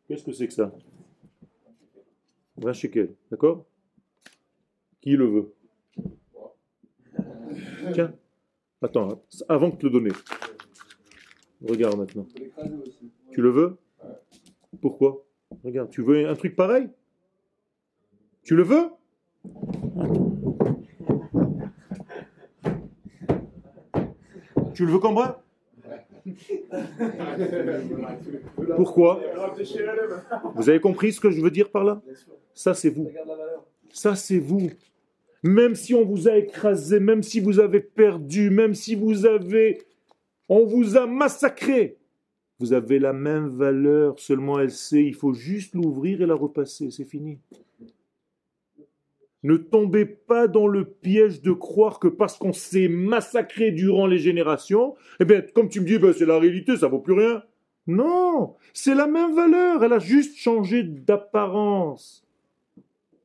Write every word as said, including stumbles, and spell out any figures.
Qu'est-ce que c'est que ça? vingt shekels, d'accord? Qui le veut? Tiens, attends, avant de te le donner. Regarde maintenant. Tu le veux? Pourquoi? Regarde, tu veux un truc pareil? Tu le veux? Tu le veux comme bras? Pourquoi? Vous avez compris ce que je veux dire par là? Ça c'est vous. Ça c'est vous. Même si on vous a écrasé, même si vous avez perdu, même si vous avez... On vous a massacré. Vous avez la même valeur, seulement elle sait, il faut juste l'ouvrir et la repasser, c'est fini. Ne tombez pas dans le piège de croire que parce qu'on s'est massacré durant les générations, eh bien, comme tu me dis, ben, c'est la réalité, ça vaut plus rien. Non, c'est la même valeur, elle a juste changé d'apparence.